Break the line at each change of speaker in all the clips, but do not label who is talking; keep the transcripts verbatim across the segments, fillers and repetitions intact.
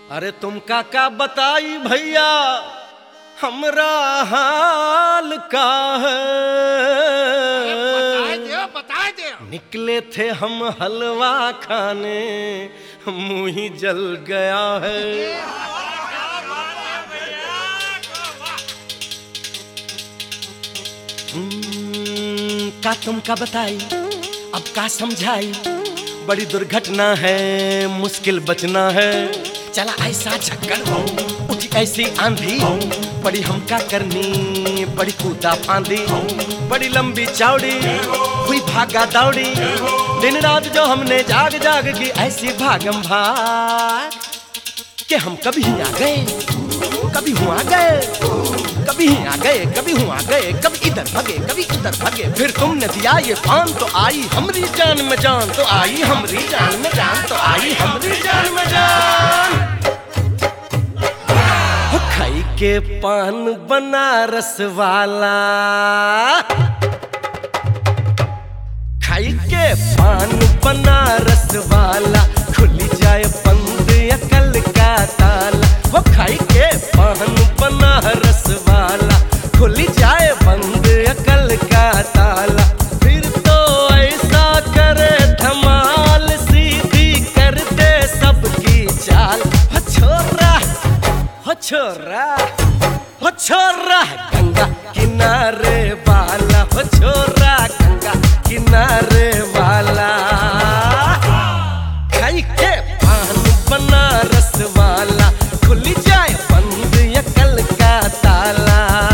अरे तुम का का बताई भैया हमरा हाल का है।
बताए दे, बताए दे।
निकले थे हम हलवा खाने मुंह ही जल गया है। हम्म, का तुम का बताई अब का समझाई, बड़ी दुर्घटना है मुश्किल बचना है। चला ऐसा चक्कर हो उठी ऐसी आंधी, बड़ी हम का करनी बड़ी कूदा फांदी। बड़ी लंबी चौड़ी हुई भागा दौड़ी, दिन रात जो हमने जाग जाग की ऐसी भागम भाग कि हम कभी आ गए कभी हुआ गए, कभी आ गए कभी हुआ गए, कभी इधर भागे कभी उधर भागे। फिर तुमने दिया ये पान तो आई हमरी जान में जान, तो आई हमरी जान में जान, तो आई हमरी जान में जान। हो खाई के पान बनारस वाला, खाई के पान बनारस वाला, खुली जाए बंद अकल का ताला। वो खाई के पान बनारस वाला, खुली जाए बंद अकल का ताला। फिर तो ऐसा करे धमाल सीधी कर दे सबकी चाल। हो छोरा हो छोरा हो छोरा गंगा किनारे वाला, हो छोरा गंगा किनारे वाला। खाई के पान बनारस वाला, खुली जाए बंद अकल का ताला।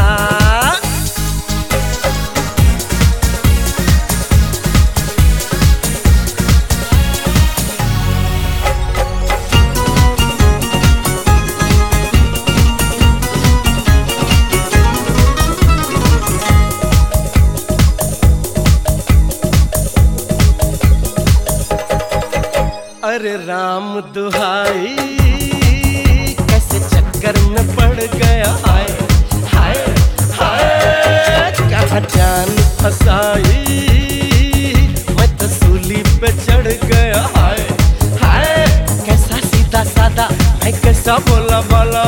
अरे राम दुहाई कैसे चक्कर में पड़ गया, हाय हाय हाय कहाँ जान फसाई मैं तो सूली पे चढ़ गया। हाय हाय कैसा सीधा सादा मैं कैसा बोला बाला,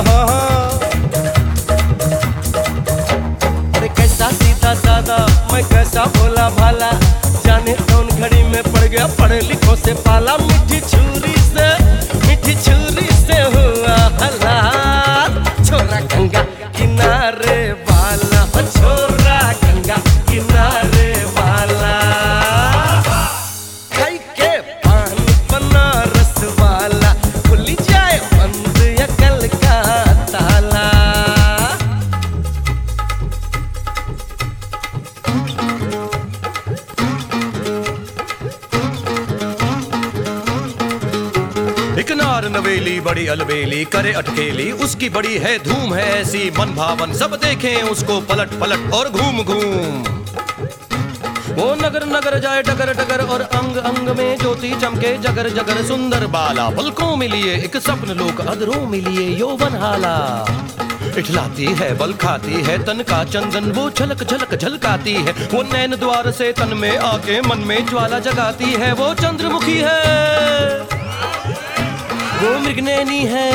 अरे कैसा सीधा सादा मैं कैसा बोला भाला। जाने कौन घड़ी में पड़ गया पढ़े लिखों से पाला। मीठी छुरी से मीठी छुरी से हुआ हलाल। छोरा गंगा किनारे वाला, हो छोरा गंगा किनारे वाला। खाई के पान बनारस वाला, खुली जाए बंद अकल का ताला।
एक नार नवेली बड़ी अलबेली करे अटकेली, उसकी बड़ी है धूम है ऐसी मन भावन। सब देखें उसको पलट पलट और घूम घूम। वो नगर नगर जाए डगर डगर, और अंग अंग में ज्योति चमके जगर जगर। सुंदर बाला पलकों में लिए एक स्वप्न लोक, अधरों में लिए यौवन हाला। इठलाती है बल खाती है तन का चंदन, वो झलक झलक झलकाती है। वो नैन द्वार से तन में आके मन में ज्वाला जगाती है। वो चंद्रमुखी है वो मृगनैनी है,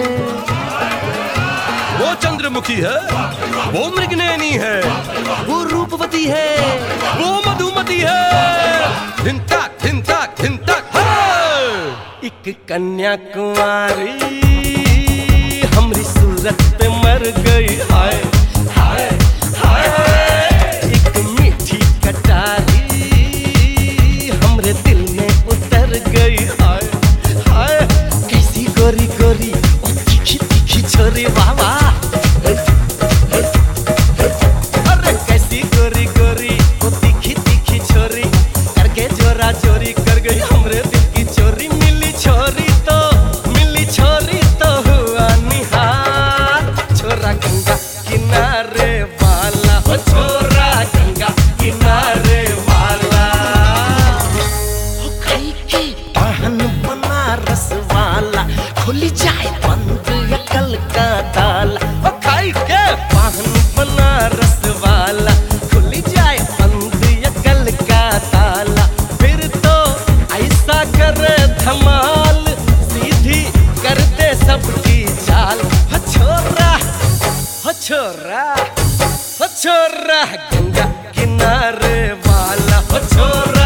वो चंद्रमुखी है वो मृगनैनी है, वो रूपवती है वो मधुमती है। धिन ताक धिन ताक धिन ताक।
एक कन्याकुमारी हमरी सूरत पे मर गई, हाय हाय हाय। एक मीठी कटारी हमरे दिल में उतर गई, हाय हाय। कैसी गोरी गोरी ओ तीखी तीखी छोरी बाबा, अरे कैसी गोरी गोरी ओ तीखी तीखी छोरी, करके जोरा चोरी कर गई हमरे दिल की चोरी। मिली छोरी तो मिली छोरी तो हुआ निहाल। छोरा गंगा किनारे वाला, हो छोरा गंगा किनारे वाला। हो खाई के पान बनारस वाला, खुली जाए बंद अकल का ताला। हो खाई के पान बनारस वाला, खुली जाए बंद अकल का ताला। फिर तो ऐसा करे धमाल सीधी कर दे सबकी छोरा हो छोरा गंगा किनारे वाला हो छोरा